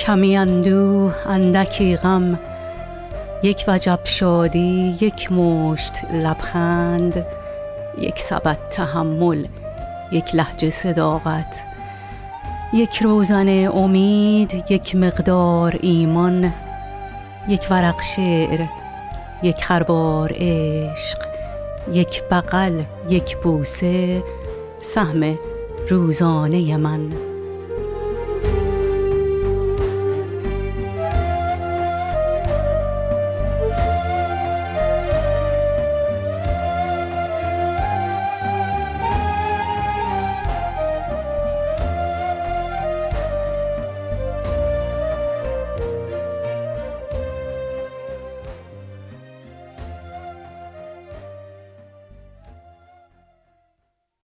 کمی اندوه اندکی غم، یک وجب شادی یک مشت لبخند، یک سبد تحمل یک لهجه صداقت، یک روزن امید یک مقدار ایمان، یک ورق شعر یک خروار عشق، یک بغل یک بوسه سهم روزانه من.